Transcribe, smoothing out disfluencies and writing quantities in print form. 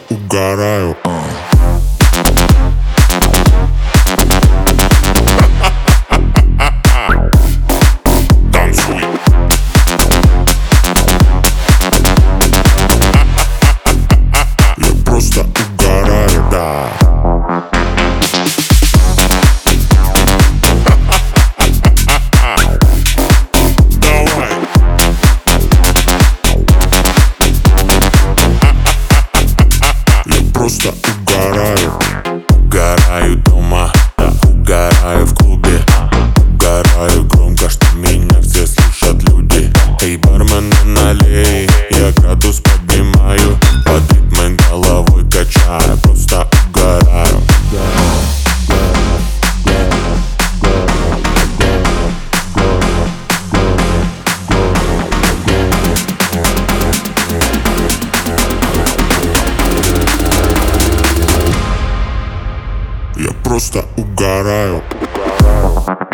угораю. Танцуй. Я просто угораю, да. Давай. Я просто угораю. Угораю дома, да, угораю в клубе. Угораю громко, что меня все слышат люди. Эй, бармен, налей, я градус поднимаю, под ритмы головой качаю. Просто угораю. Я просто угораю.